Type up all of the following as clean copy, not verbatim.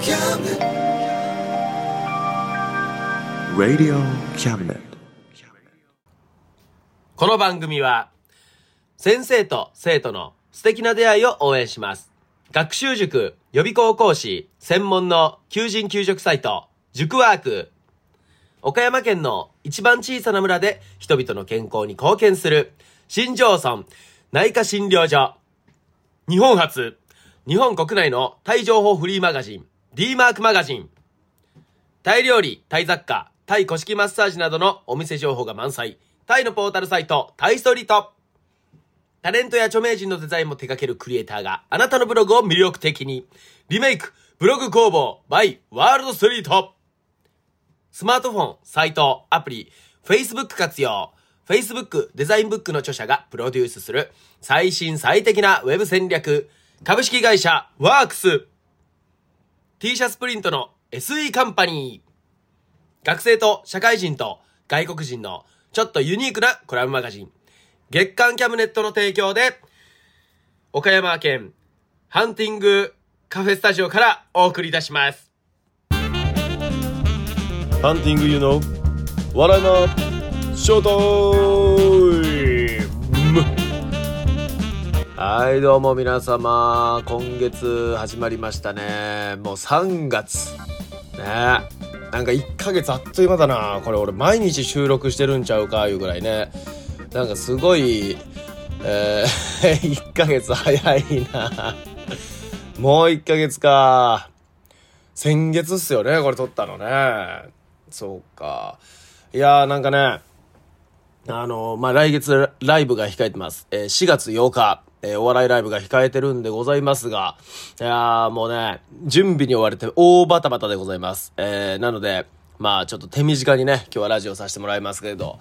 Radio Cabinet。 この番組は先生と生徒の素敵な出会いを応援します。学習塾予備校講師専門の求人・求職サイト塾ワーク。岡山県の一番小さな村で人々の健康に貢献する新庄村内科診療所。日本初、日本国内のタイ情報フリーマガジン D マークマガジン。タイ料理、タイ雑貨、タイ古式マッサージなどのお店情報が満載。タイのポータルサイトタイストリート。タレントや著名人のデザインも手掛けるクリエイターがあなたのブログを魅力的にリメイクブログ工房 by ワールドストリート。スマートフォン、サイト、アプリ、Facebook 活用。Facebook デザインブックの著者がプロデュースする最新最適なウェブ戦略。株式会社ワークス。T シャツプリントの SE カンパニー。学生と社会人と外国人のちょっとユニークなコラムマガジン月刊キャムネットの提供で岡山県ハンティングカフェスタジオからお送りいたします。 ハンティングユーの笑いのショートイム。はい、どうも皆様、今月始まりましたね。もう3月ね。なんか1ヶ月あっという間だな。これ俺毎日収録してるんちゃうかいうぐらいね。なんかすごい、1ヶ月早いな。もう1ヶ月か。先月っすよね、これ撮ったのね。そうか。いやーなんかね、来月ライブが控えてます。4月8日、お笑いライブが控えてるんでございますが、いやーもうね、準備に追われて大バタバタでございます。なので、まあちょっと手短にね、今日はラジオさせてもらいますけれど、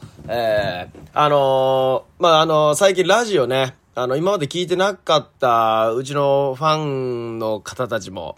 最近ラジオね、今まで聞いてなかったうちのファンの方たちも、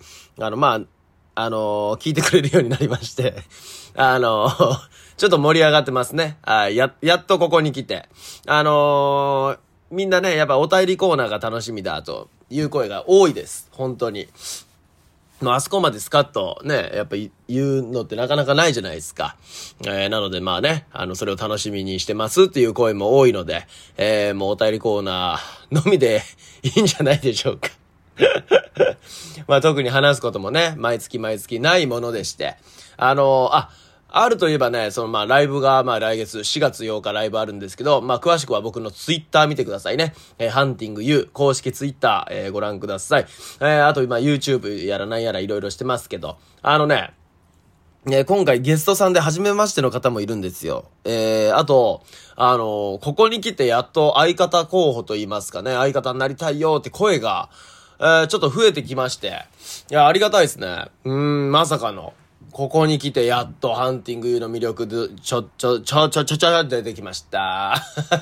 聞いてくれるようになりまして、ちょっと盛り上がってますね。やっとここに来て。みんなね、やっぱお便りコーナーが楽しみだという声が多いです。本当に。あそこまでスカッとね、やっぱ言うのってなかなかないじゃないですか。なのでまあね、それを楽しみにしてますっていう声も多いので、もうお便りコーナーのみでいいんじゃないでしょうか。まあ特に話すこともね、毎月ないものでして。あるといえばね、ライブが来月4月8日ライブあるんですけど、詳しくは僕のツイッター見てくださいね。ハンティング U 公式ツイッター、ご覧ください。あと今 YouTube やらなんやらいろいろしてますけど、今回ゲストさんで初めましての方もいるんですよ。あと、ここに来てやっと相方候補と言いますかね、相方になりたいよって声が、ちょっと増えてきまして、いや、ありがたいですね。まさかの。ここに来てやっとハンティング U の魅力でちょ出てきました。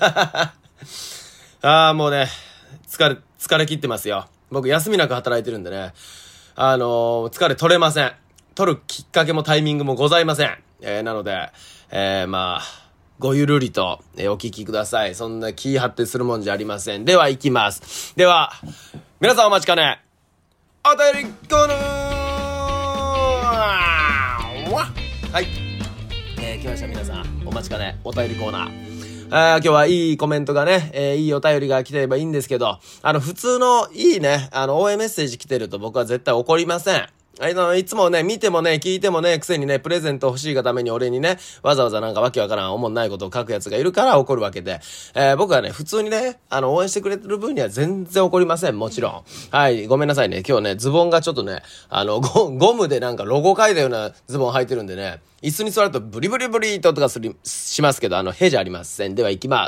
もうね、疲れ切ってますよ。僕休みなく働いてるんでね。疲れ取れません。取るきっかけもタイミングもございません。なので、ごゆるりと、お聞きください。そんな気張ってするもんじゃありません。では行きます。では、皆さんお待ちかね。お便りコーナーはい。来ました皆さん。お待ちかね。お便りコーナー。今日はいいコメントがね、いいお便りが来てればいいんですけど、普通のいいね、応援メッセージ来てると僕は絶対怒りません。いつもね、見てもね、聞いてもね、くせにね、プレゼント欲しいがために俺にね、わざわざなんかわけわからん、おもんないことを書くやつがいるから怒るわけで、僕はね、普通にね、応援してくれてる分には全然怒りません、もちろん。はい、ごめんなさいね、今日ね、ズボンがちょっとね、ゴムでなんかロゴ書いたようなズボン履いてるんでね、椅子に座るとブリブリブリとかしますけど、へじゃありません。では行きます。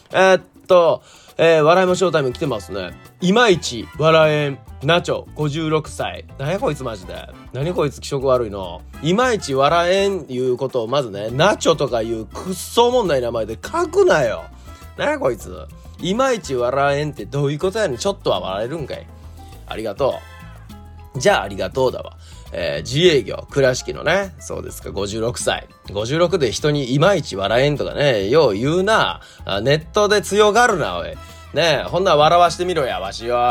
笑いもショータイム来てますね。いまいち笑えんナチョ56歳。何やこいつマジで。何こいつ気色悪いの。いまいち笑えんいうことをまずね、ナチョとかいうくっそおもんない名前で書くなよ。何やこいつ。いまいち笑えんってどういうことやねん。ちょっとは笑えるんかい。ありがとう。じゃあありがとうだわ。自営業、倉敷のね、そうですか、56歳。56で人にいまいち笑えんとかね、よう言うな。ネットで強がるな、おい。ねえ、ほんなら笑わしてみろや、わしは。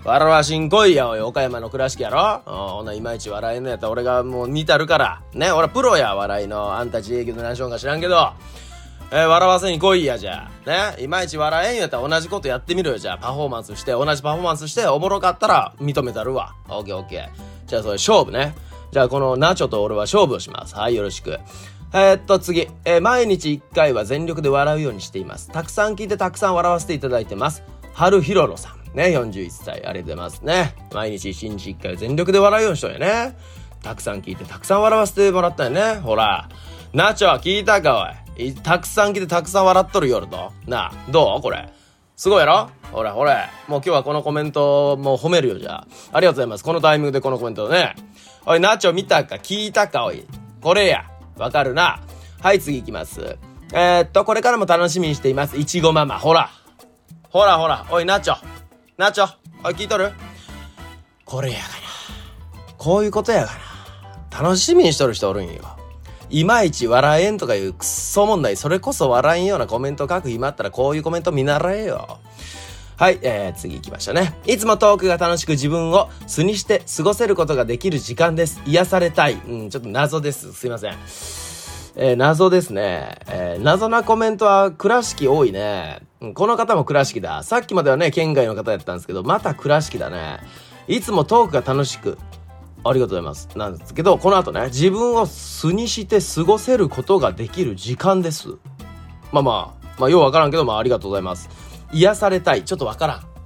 笑わしんこいや、おい、岡山の倉敷やろ。ほないまいち笑えんのやったら俺がもう見たるから。ね、俺はプロや、笑いの。あんた自営業の何しようか知らんけど。笑わせに来いや、じゃあ。ね、いまいち笑えんやったら同じことやってみろよ、じゃあ。同じパフォーマンスして、おもろかったら認めたるわ。オッケーオッケー。じゃあそれ勝負ね。じゃあこのナチョと俺は勝負をします。はい、よろしく。次。毎日1回は全力で笑うようにしています。たくさん聞いてたくさん笑わせていただいてます。春ひろろさん。ね、41歳。ありがとうございますね。毎日1日1回全力で笑うようにしとんやね。たくさん聞いてたくさん笑わせてもらったよね。ほら。ナチョ聞いたかおい。たくさん聞いてたくさん笑っとる夜と。なあ、どうこれ。すごいやろほら。もう今日はこのコメントもう褒めるよ、じゃあ。ありがとうございます。このタイミングでこのコメントね。おい、ナチョ見たか聞いたかおい。これや。わかるな。はい、次行きます。これからも楽しみにしています。いちごママ。ほら。おい、ナチョ。おい、聞いとる？これやがな。こういうことやがな。楽しみにしとる人おるんよ。いまいち笑えんとかいうクソ問題、それこそ笑えんようなコメント書く暇あったらこういうコメント見習えよ。はい、次行きましょうね。いつもトークが楽しく自分を素にして過ごせることができる時間です。癒されたい。ちょっと謎です。すいません。謎ですね。謎なコメントは倉敷多いね。この方も倉敷だ。さっきまではね、県外の方やったんですけど、また倉敷だね。いつもトークが楽しく、ありがとうございます。なんですけど、この後ね、自分を素にして過ごせることができる時間です。まあ、ようわからんけど、ありがとうございます。癒されたい。ちょっとわからん。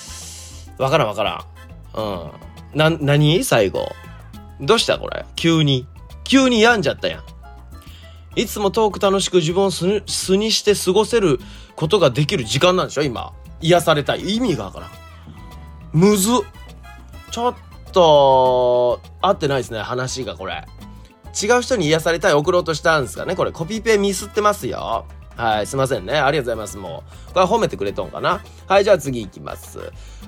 何最後。どうしたこれ急に病んじゃったやん。いつもトーク楽しく自分を素にして過ごせることができる時間なんでしょ今。癒されたい。意味がわからん。むずっ。ちょっと、合ってないですね、話がこれ。違う人に癒されたい送ろうとしたんですかねこれ。コピペミスってますよ。はい、すいませんね。ありがとうございます。もう。これ褒めてくれとんかな。はい、じゃあ次行きます。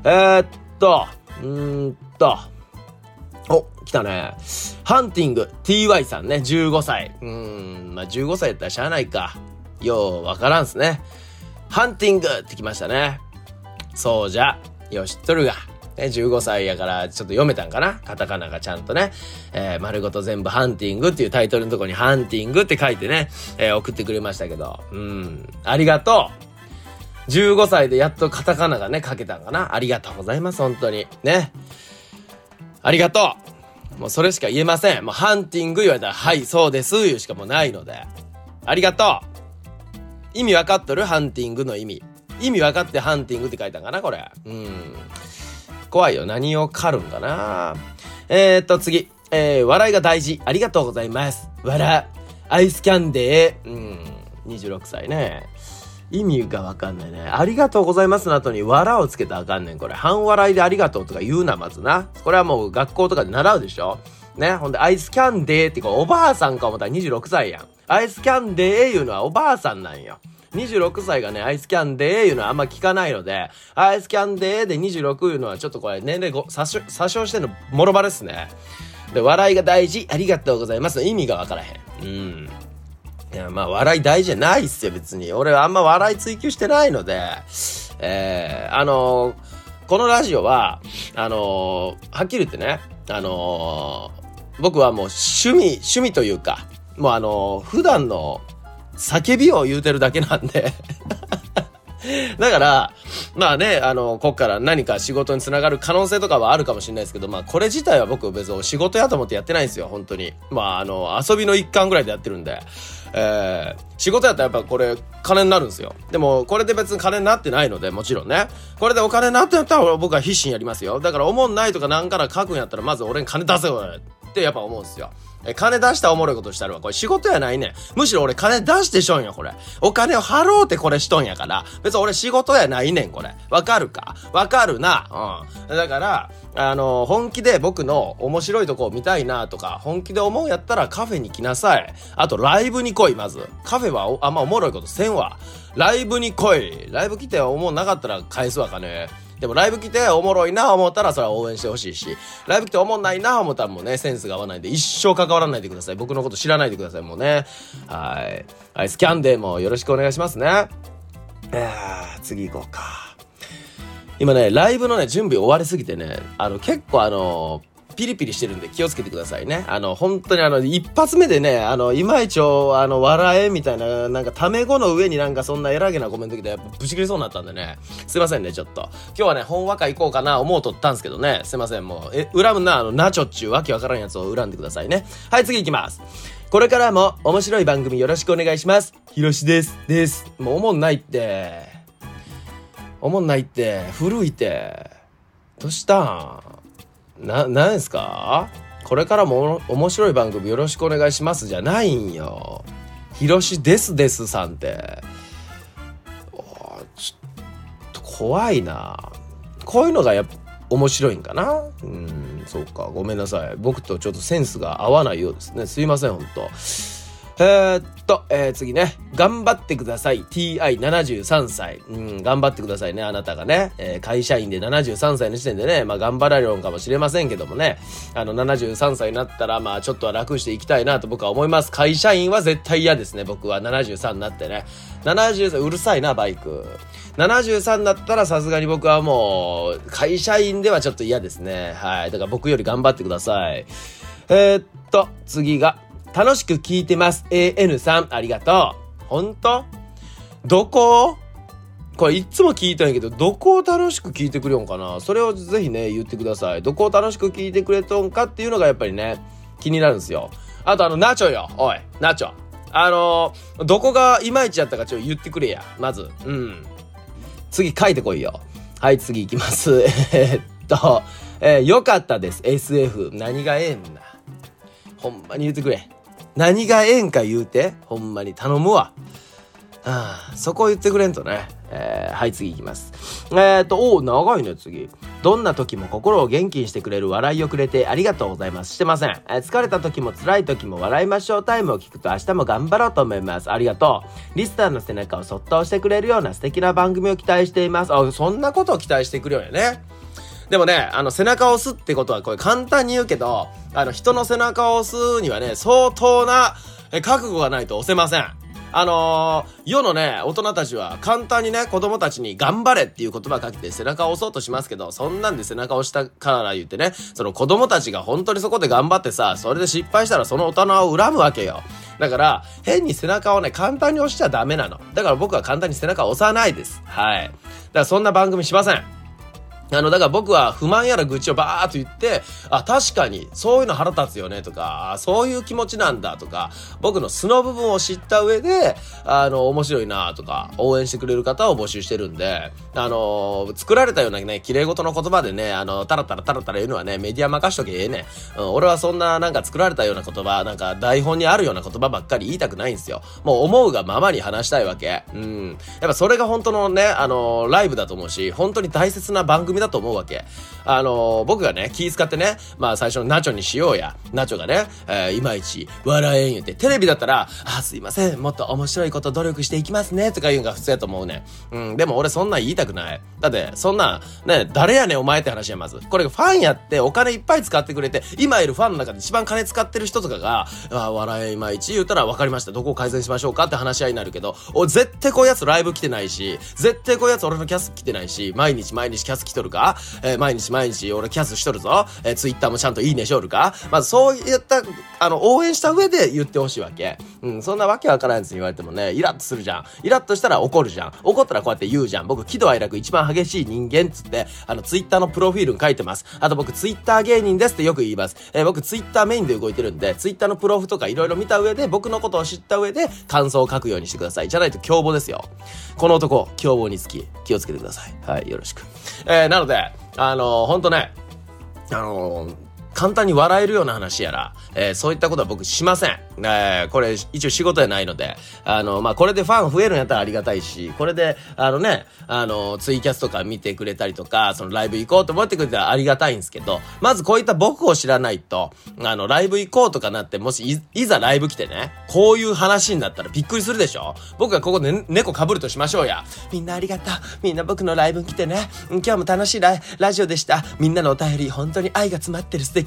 お、来たね。ハンティング TY さんね、15歳。15歳やったらしゃあないか。ようわからんすね。ハンティングってきましたね。そうじゃ。よし、知っとるが。15歳やからちょっと読めたんかなカタカナがちゃんとね。丸ごと全部ハンティングっていうタイトルのとこにハンティングって書いてね、送ってくれましたけど。ありがとう。15歳でやっとカタカナがね、書けたんかな。ありがとうございます、本当に。ね。ありがとう。もうそれしか言えません。もうハンティング言われたら、はい、そうです、言うしかもうないので。ありがとう。意味わかっとるハンティングの意味。意味わかってハンティングって書いたんかなこれ。怖いよ。何を狩るんかな。次。笑いが大事。ありがとうございます。笑。アイスキャンデー。26歳ね。意味がわかんないね。ありがとうございますの後に笑をつけたらあかんねん。これ。半笑いでありがとうとか言うな、まずな。これはもう学校とかで習うでしょね。ほんで、アイスキャンデーっておばあさんか思ったら26歳やん。アイスキャンデーいうのはおばあさんなんよ。26歳がね、アイスキャンデーいうのはあんま聞かないので、アイスキャンデーで26いうのはちょっとこれ年齢詐称してんのもろバレっすね。で、笑いが大事、ありがとうございますの意味がわからへん。いや、まあ、笑い大事じゃないっすよ、別に。俺はあんま笑い追求してないので、このラジオは、はっきり言ってね、僕はもう趣味というか、もう普段の叫びを言うてるだけなんで。だから、まあね、こっから何か仕事につながる可能性とかはあるかもしれないですけど、まあこれ自体は僕別に仕事やと思ってやってないんですよ、本当に。まあ遊びの一環ぐらいでやってるんで。仕事やったらやっぱこれ金になるんですよ。でもこれで別に金になってないので、もちろんね。これでお金になってやったら僕は必死にやりますよ。だから思んないとかなんから書くんやったらまず俺に金出せよってやっぱ思うんですよ。金出したおもろいことしたらこれ仕事やないねん。むしろ俺金出してしょんやこれ。お金を払おうってこれしとんやから。別に俺仕事やないねんこれ。わかるか？わかるな。だから、本気で僕の面白いとこを見たいなとか、本気で思うやったらカフェに来なさい。あとライブに来い、まず。カフェはあんまおもろいことせんわ。ライブに来い。ライブ来て思うなかったら返すわ金。でもライブ来ておもろいな思ったらそれは応援してほしいし、ライブ来ておもんないな思ったらもうね、センスが合わないんで一生関わらないでください。僕のこと知らないでください、もうね。はい。アイスキャンデーもよろしくお願いしますね。次行こうか。 今ね、ライブのね、準備終わりすぎてね、結構ピリピリしてるんで気をつけてくださいね。本当に一発目でね、いまいち笑えみたいな、なんかタメ語の上になんかそんな偉げなコメント来て、やっぱブチ切れそうになったんでね。すいませんね、ちょっと。今日はね、本話会行こうかな思うとったんすけどね。すいません、もう、恨むな、ナチョっちゅうわけわからんやつを恨んでくださいね。はい、次行きます。これからも面白い番組よろしくお願いします。ひろしです。もうおもんないって。古いって。どうしたん？なんですか？これからも面白い番組よろしくお願いしますじゃないんよ。ひろしですさんって。ちょっと怖いな。こういうのが面白いんかな？そうか。ごめんなさい。僕とちょっとセンスが合わないようですね。すいません、ほんと。次ね。頑張ってください。TI73 歳。頑張ってくださいね、あなたがね。会社員で73歳の時点でね、まあ頑張られるのかもしれませんけどもね。73歳になったら、まあちょっとは楽していきたいなと僕は思います。会社員は絶対嫌ですね、僕は。73になってね。73、うるさいな、バイク。73になったらさすがに僕はもう、会社員ではちょっと嫌ですね。はい。だから僕より頑張ってください。次が、楽しく聞いてます。AN さん、ありがとう。ほんと？どこ？これいつも聞いたんやけど、どこを楽しく聞いてくれよんかな？それをぜひね、言ってください。どこを楽しく聞いてくれとんかっていうのがやっぱりね、気になるんですよ。あとナチョよ。おい、ナチョ。どこがいまいちやったかちょっと言ってくれや。まず。次書いてこいよ。はい、次行きます。よかったです。SF。何がええんな。ほんまに言ってくれ。何がええんか言うて。ほんまに頼むわ。そこ言ってくれんとね。はい、次行きます。長いね、次。どんな時も心を元気にしてくれる笑いをくれてありがとうございます。してません。疲れた時も辛い時も笑いましょうタイムを聞くと明日も頑張ろうと思います。ありがとう。リスナーの背中をそっと押してくれるような素敵な番組を期待しています。そんなことを期待してくるよね。でもね、背中を押すってことはこれ簡単に言うけど、人の背中を押すにはね、相当な覚悟がないと押せません。世のね、大人たちは簡単にね、子供たちに頑張れっていう言葉かけて背中を押そうとしますけど、そんなんで背中を押したから言ってね、その子供たちが本当にそこで頑張ってさ、それで失敗したらその大人を恨むわけよ。だから、変に背中をね、簡単に押しちゃダメなの。だから僕は簡単に背中を押さないです。はい。だからそんな番組しません。だから僕は不満やら愚痴をバーっと言って、確かに、そういうの腹立つよねとか、そういう気持ちなんだとか、僕の素の部分を知った上で、面白いなとか、応援してくれる方を募集してるんで、作られたようなね、綺麗事の言葉でね、タラタラ言うのはね、メディア任しとけね。俺はそんななんか作られたような言葉、なんか台本にあるような言葉ばっかり言いたくないんですよ。もう思うがままに話したいわけ。やっぱそれが本当のね、ライブだと思うし、本当に大切な番組だと思うわけ。僕がね、気使ってね、まあ最初のナチョにしようや。ナチョがね、いまいち笑えん言って、テレビだったら、すいません、もっと面白いこと努力していきますね、とか言うのが普通やと思うね。でも俺そんなん言いたくない。だって、そんな、ね、誰やねんお前って話やまず。これファンやってお金いっぱい使ってくれて、今いるファンの中で一番金使ってる人とかが、笑えいまいち言ったら分かりました。どこを改善しましょうかって話し合いになるけど、絶対こういうやつライブ来てないし、絶対こういうやつ俺のキャス来てないし、毎日キャス来とるか？毎日俺キャスしとるぞ。ツイッターもちゃんといいねしょるか？まずそういった、応援した上で言ってほしいわけ。そんなわけわからんやつに言われてもね、イラッとするじゃん。イラッとしたら怒るじゃん。怒ったらこうやって言うじゃん。僕、喜怒哀楽一番激しい人間つって、ツイッターのプロフィールに書いてます。あと僕、ツイッター芸人ですってよく言います。僕、ツイッターメインで動いてるんで、ツイッターのプロフとかいろいろ見た上で、僕のことを知った上で、感想を書くようにしてください。じゃないと凶暴ですよ。この男、凶暴につき、気をつけてください。はい、よろしく。なので、ほんとね、簡単に笑えるような話やら、そういったことは僕しません。これ一応仕事やないので、これでファン増えるんやったらありがたいし、これで、ツイキャスとか見てくれたりとか、そのライブ行こうと思ってくれたらありがたいんですけど、まずこういった僕を知らないと、ライブ行こうとかなって、もしいざライブ来てね、こういう話になったらびっくりするでしょ？僕がここで猫被るとしましょうや。みんなありがとう。みんな僕のライブに来てね。今日も楽しいラジオでした。みんなのお便り、本当に愛が詰まってる素敵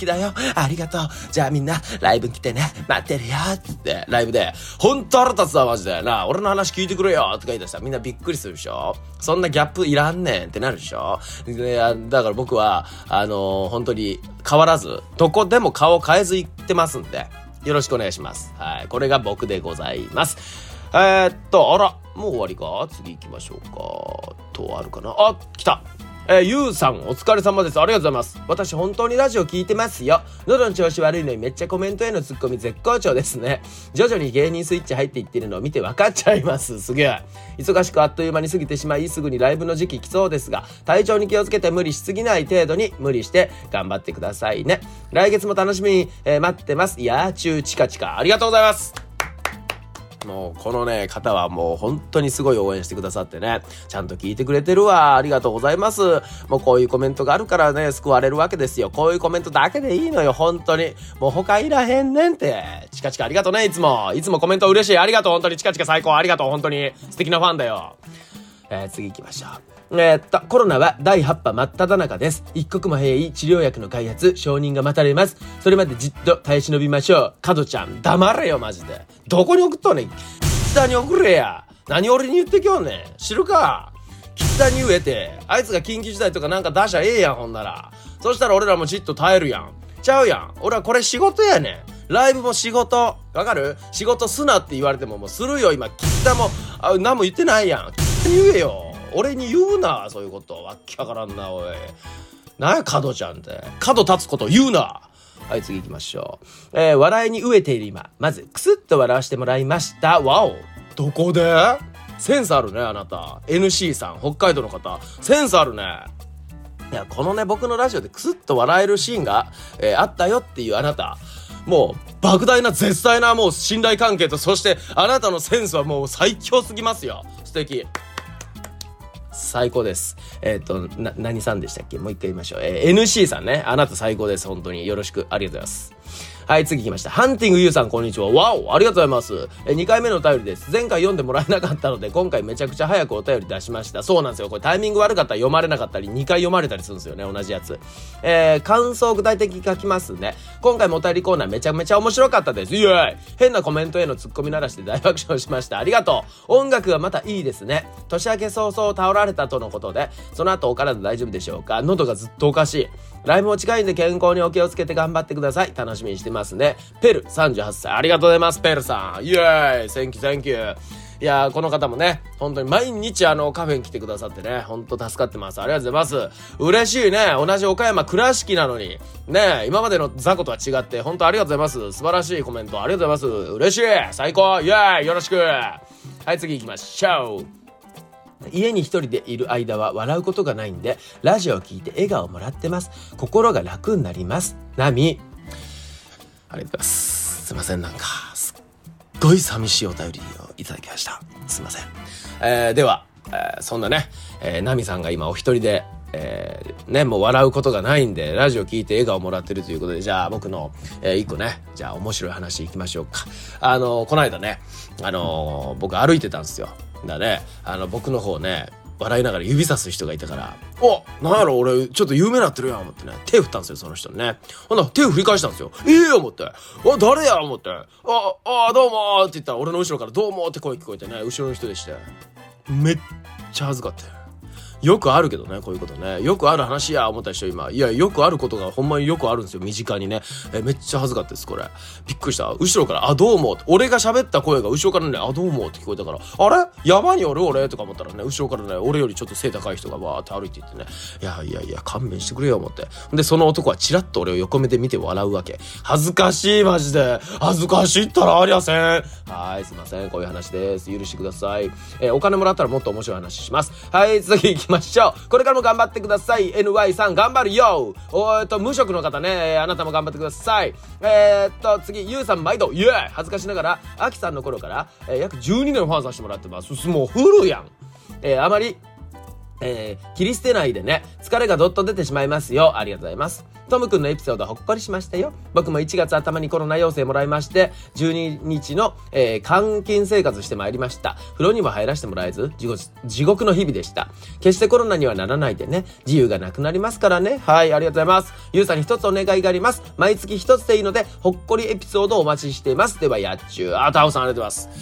敵だよ。ありがとう。じゃあみんな、ライブ来てね。待ってるよ。つって、ライブで、ほんと腹立つわ、マジで。なあ、俺の話聞いてくれよ。とか言い出したらみんなびっくりするでしょ。そんなギャップいらんねんってなるでしょ。だから僕は、本当に変わらず、どこでも顔変えず行ってますんで、よろしくお願いします。はい。これが僕でございます。あら、もう終わりか？次行きましょうか。あるかな？あ、来た。ゆうさん、お疲れ様です。ありがとうございます。私、本当にラジオ聞いてますよ。喉の調子悪いのにめっちゃコメントへのツッコミ絶好調ですね。徐々に芸人スイッチ入っていってるのを見て分かっちゃいます。すげえ。忙しくあっという間に過ぎてしまい、すぐにライブの時期来そうですが、体調に気をつけて無理しすぎない程度に無理して頑張ってくださいね。来月も楽しみに、待ってます。やーちゅーチカチカ。ありがとうございます。もうこのね方はもう本当にすごい応援してくださってね、ちゃんと聞いてくれてるわ。ありがとうございます。もうこういうコメントがあるからね救われるわけですよ。こういうコメントだけでいいのよ、本当に。もう他いらへんねんって。チカチカありがとうね。いつもコメント嬉しい。ありがとう。本当にチカチカ最高。ありがとう。本当に素敵なファンだよ。次行きましょう。コロナは第8波真っ只中です。一刻も早い治療薬の開発、承認が待たれます。それまでじっと耐え忍びましょう。角ちゃん、黙れよ、マジで。どこに送っとんねん。岸田に送れや。何俺に言ってきよんねん。知るか。岸田に言えて、あいつが緊急事態とかなんか出しゃええやん、ほんなら。そしたら俺らもじっと耐えるやん。ちゃうやん。俺はこれ仕事やねん。ライブも仕事。わかる？仕事すなって言われてももうするよ、今。岸田も、何も言ってないやん。岸田に言えよ。俺に言うな、そういうこと。わっきゃからんな、おい。なんや、角ちゃんって。角立つこと言うな。はい、次行きましょう。笑いに飢えている今。まず、クスッと笑わせてもらいました。わお。どこで？センスあるね、あなた。NC さん、北海道の方。センスあるね。いや、このね、僕のラジオでクスッと笑えるシーンが、あったよっていうあなた。もう、莫大な絶大なもう信頼関係と、そしてあなたのセンスはもう最強すぎますよ。素敵。最高です。何さんでしたっけ？もう一回言いましょう。NC さんね。あなた最高です。本当に。よろしく。ありがとうございます。はい、次行きました。ハンティングユーさん、こんにちは。わお、ありがとうございます。2回目のお便りです。前回読んでもらえなかったので、今回めちゃくちゃ早くお便り出しました。そうなんですよ。これタイミング悪かったら読まれなかったり、2回読まれたりするんですよね。同じやつ。感想具体的に書きますね。今回もお便りコーナーめちゃめちゃ面白かったです。イエーイ！変なコメントへのツッコミならして大爆笑しました。ありがとう。音楽がまたいいですね。年明け早々倒られたとのことで、その後お体大丈夫でしょうか？喉がずっとおかしい。ライブも近いんで健康にお気をつけて頑張ってください。楽しみにしてますね。ペル38歳。ありがとうございます、ペルさん。イエーイ！ Thank you。いやー、この方もね、本当に毎日カフェに来てくださってね、本当助かってます。ありがとうございます。嬉しいね。同じ岡山倉敷なのに。ね、今までの雑魚とは違って、本当ありがとうございます。素晴らしいコメントありがとうございます。嬉しい。最高。イエーイ！よろしく。はい、次行きましょう。家に一人でいる間は笑うことがないんで、ラジオを聞いて笑顔をもらってます。心が楽になります。ナミ。ありがとうございます。すいません、なんかすっごい寂しいお便りをいただきました。すいません。では、そんなね、ナミさんが今お一人でね、もう笑うことがないんでラジオ聞いて笑顔もらってるということで、じゃあ僕の、一個ね、じゃあ面白い話いきましょうか。この間ね、僕歩いてたんですよ。だね、僕の方ね、笑いながら指さす人がいたから、お、なんやろ、俺ちょっと有名になってるやん思ってね、手振ったんですよ、その人にね。ほんなら手を振り返したんですよ。思って、誰や思って、どうもって言ったら、俺の後ろからどうもって声聞こえてね、後ろの人でして、めっちゃ恥ずかったよ。よくあるけどね、こういうことね。よくある話や思ったでしょ、今。いや、よくあることがほんまによくあるんですよ、身近にね。めっちゃ恥ずかったです、これ。びっくりした。後ろから、どうも。俺が喋った声が後ろからね、どうもって聞こえたから、あれ山におる俺とか思ったらね、後ろからね、俺よりちょっと背高い人がわーって歩いていってね。いや、勘弁してくれよ、思って。で、その男はチラッと俺を横目で見て笑うわけ。恥ずかしい、マジで。恥ずかしいったらありゃせん。はい、すいません。こういう話です。許してください。お金もらったらもっと面白い話します。はい、次行きましょう。これからも頑張ってください。NY さん頑張るよ。無職の方ね、あなたも頑張ってください。次、ゆうさん毎度、イエーイ！恥ずかしながら、アキさんの頃から、約12年ファンさせてもらってます。もうフルやん。あまり、切り捨てないでね、疲れがどっと出てしまいますよ。ありがとうございます。 トムくんのエピソードほっこりしましたよ。僕も1月頭にコロナ陽性もらいまして、12日の、監禁生活してまいりました。風呂にも入らせてもらえず、地獄の日々でした。決してコロナにはならないでね。自由がなくなりますからね。はい、ありがとうございます。ゆうさんに一つお願いがあります。毎月一つでいいので、ほっこりエピソードをお待ちしています。では、やっちゅう。タオさんありがとうございます。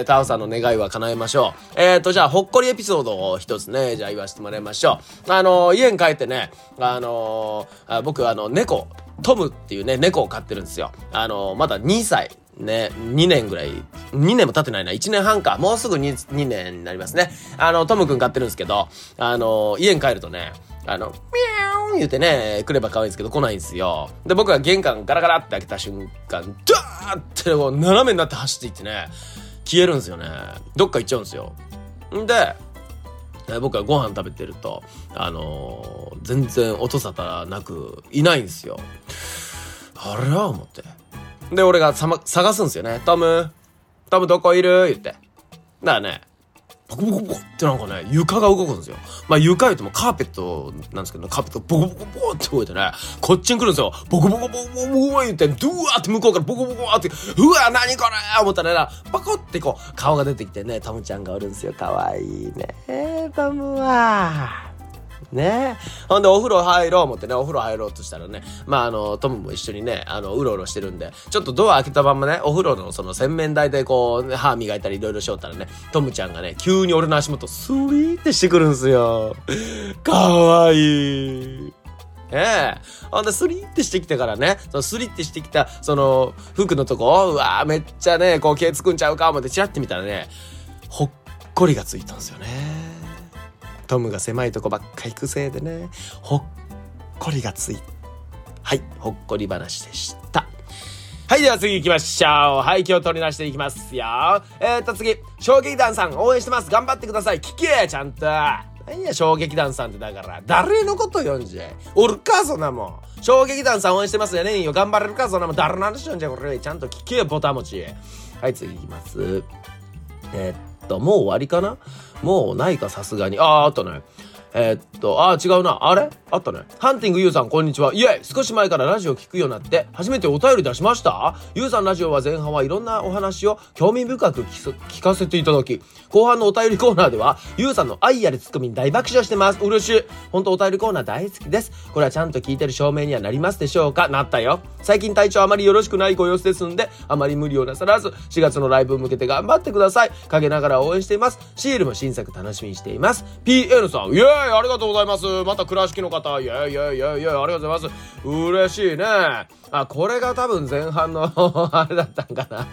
タオさんの願いは叶えましょう。じゃあ、ほっこりエピソードを一つね、じゃあ言わせてもらいましょう。家に帰ってね、僕猫、トムっていうね、猫を飼ってるんですよ。まだ2歳。ね、2年ぐらい、2年も経ってないな、1年半か、もうすぐ 2年になりますね。トムくん飼ってるんですけど、家に帰るとね、ミャーン言うてね、来れば可愛いんですけど来ないんですよ。で、僕が玄関ガラガラって開けた瞬間、ダーってこう斜めになって走っていってね、消えるんですよね。どっか行っちゃうんですよ。んで、僕はご飯食べてると、全然音沙汰なくいないんですよ。あれは思って。で、俺が探すんですよね。トムどこいる言って。だからね、ボコボコボコってなんかね、床が動くんですよ。まあ床言ってもカーペットなんですけど、カーペットボコボコボコって動いてね、こっちに来るんですよ。ボコボコボコボコ言って、ドゥワーって向こうからボコボコって、うわ何これ思ったらな、パコってこう、顔が出てきてね、トムちゃんがおるんですよ。かわいいね、トムは。ねほんでお風呂入ろう思ってね、お風呂入ろうとしたらね、トムも一緒にね、うろうろしてるんで、ちょっとドア開けたまんまね、お風呂のその洗面台でこう、歯磨いたりいろいろしよったらね、トムちゃんがね、急に俺の足元スリーってしてくるんすよ。かわいい。ほんでスリーってしてきてからね、そのスリーってしてきた、その、服のとこ、うわーめっちゃね、こう毛つくんちゃうか思ってチラって見たらね、ほっこりがついたんですよね。トムが狭いとこばっか行くせいでね、ほっこりがついた。はい、ほっこり話でした。はい、では次行きましょう。はい、今日取り出していきますよ。次、衝撃団さん応援してます。頑張ってください。聞けちゃんと。何や、衝撃団さんってだから。誰のこと読んじゃい。おるか、そんなもん。衝撃団さん応援してますよね。頑張れるか、そんなもん。誰の話読んじゃい。これ、ちゃんと聞けよ、ボタン持ち。はい、次行きます。もう終わりかな？もうないか、さすがに。あったね。違うな。あれあったね。ハンティングユウさん、こんにちは。いえ、少し前からラジオ聞くようになって、初めてお便り出しました。ユウさんラジオは前半はいろんなお話を興味深く聞かせていただき、後半のお便りコーナーでは、ユウさんの愛あるツッコミに大爆笑してます。嬉しい。ほんとお便りコーナー大好きです。これはちゃんと聞いてる証明にはなりますでしょうか？なったよ。最近体調あまりよろしくないご様子ですんで、あまり無理をなさらず、4月のライブに向けて頑張ってください。陰ながら応援しています。シールも新作楽しみにしています。PN さん、イエーイありがとうございます。また倉敷の方、イエーイイエーイイエーイイエーイありがとうございます。嬉しいね。これが多分前半のあれだったんかな。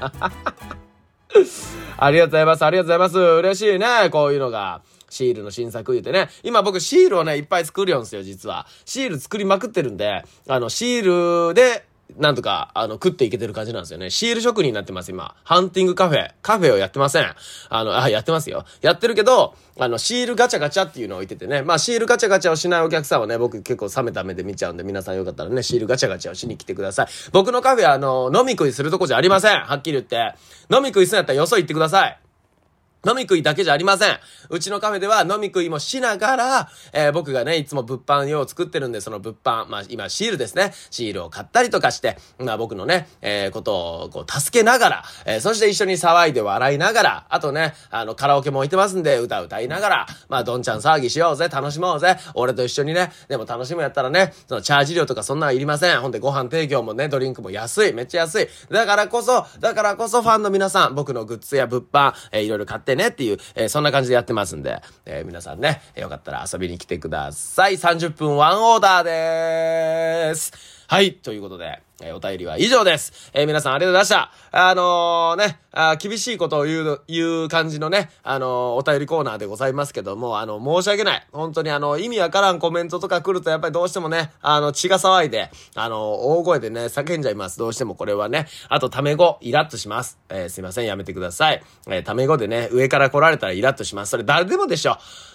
ありがとうございます。ありがとうございます。嬉しいね。こういうのが。シールの新作言うてね。今僕シールをね、いっぱい作るよんすよ、実は。シール作りまくってるんで、シールで、なんとか、食っていけてる感じなんですよね。シール職人になってます、今。ハンティングカフェをやってません。やってますよ。やってるけど、シールガチャガチャっていうのを置いててね。シールガチャガチャをしないお客さんはね、僕結構冷めた目で見ちゃうんで、皆さんよかったらね、シールガチャガチャをしに来てください。僕のカフェは、飲み食いするとこじゃありません。はっきり言って。飲み食いするんやったらよそ行ってください。飲み食いだけじゃありません。うちのカフェでは飲み食いもしながら、僕がね、いつも物販用を作ってるんで、その物販、今シールですね。シールを買ったりとかして、僕のね、ことをこう助けながら、そして一緒に騒いで笑いながら、あとね、カラオケも置いてますんで、歌いながら、どんちゃん騒ぎしようぜ、楽しもうぜ、俺と一緒にね、でも楽しむやったらね、そのチャージ料とかそんなんいりません。ほんでご飯提供もね、ドリンクも安い、めっちゃ安い。だからこそファンの皆さん、僕のグッズや物販、いろいろ買ってねっていう、そんな感じでやってますんで、皆さんね、よかったら遊びに来てください。30分ワンオーダーでーす。はい、ということで、お便りは以上です。皆さんありがとうございました。厳しいことを言う感じのね、お便りコーナーでございますけども、申し訳ない。本当に意味わからんコメントとか来るとやっぱりどうしてもね、血が騒いで、大声でね、叫んじゃいます。どうしてもこれはね。あと、タメ語、イラッとします。すいません、やめてください。タメ語でね、上から来られたらイラッとします。それ誰でもでしょ。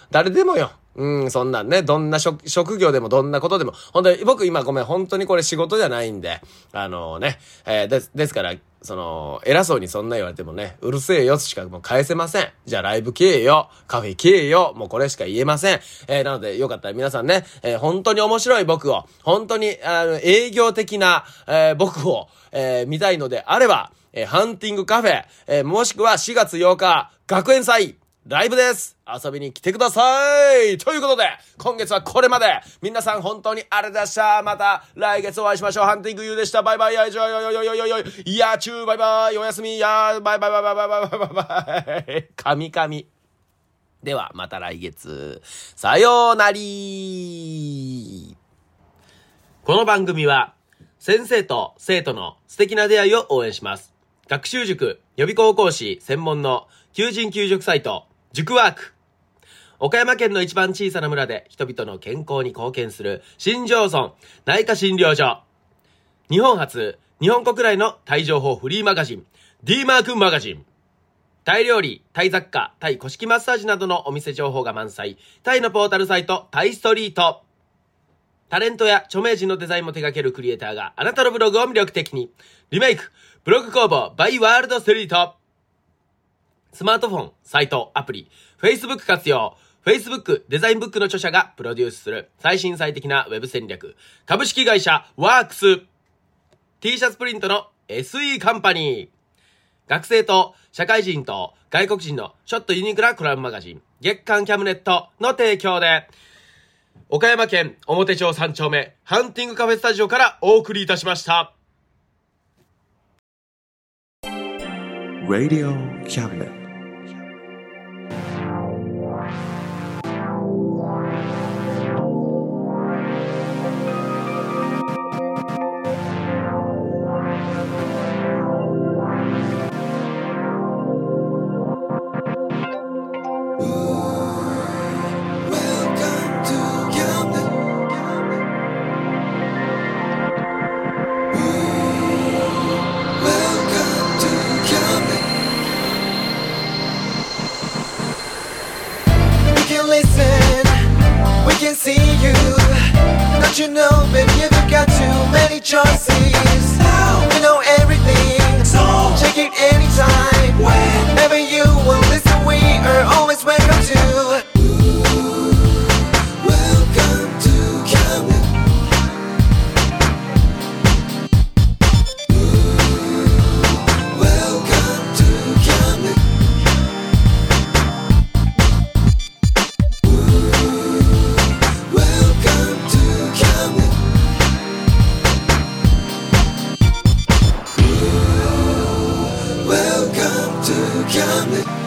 誰でもよ。そんなんね、どんな職業でもどんなことでも、本当に、僕今ごめん、本当にこれ仕事じゃないんで、ですから、偉そうにそんな言われてもね、うるせえよしかもう返せません。じゃあライブ来えよ、カフェ来えよ、もうこれしか言えません。なので、よかったら皆さんね、本当に面白い僕を、本当に、営業的な、僕を、見たいのであれば、ハンティングカフェ、もしくは4月8日、学園祭、ライブです。遊びに来てください。ということで、今月はこれまで。皆さん本当にありがとうございました。また来月お会いしましょう。ハンティングユーでした。バイバイ。やーチューバイバイ。おやすみ。やーバイバイバイバイバイバイバイバイ。神々。では、また来月。さようなり。 この番組は、先生と生徒の素敵な出会いを応援します。学習塾、予備校講師専門の求人・求職サイト、塾ワーク。岡山県の一番小さな村で人々の健康に貢献する新庄村内科診療所。日本初、日本国内のタイ情報フリーマガジン、D マークマガジン。タイ料理、タイ雑貨、タイ古式マッサージなどのお店情報が満載。タイのポータルサイト、タイストリート。タレントや著名人のデザインも手掛けるクリエイターがあなたのブログを魅力的に。リメイク、ブログ工房 by ワールドストリート。スマートフォン、サイト、アプリ、Facebook 活用。Facebook デザインブックの著者がプロデュースする最新最適なウェブ戦略。株式会社ワークス。T シャツプリントの SE カンパニー。学生と社会人と外国人のちょっとユニークなコラムマガジン。月刊キャムネットの提供で、岡山県表町3丁目ハンティングカフェスタジオからお送りいたしました。 Radio Cabinet. You know, baby, you've got too many choices. You know everything, so check it anytime. Whenever you will listen, we are always welcome to. Welcome to Camden. Welcome to Camden. Welcome to Camden. Welcome to Camden.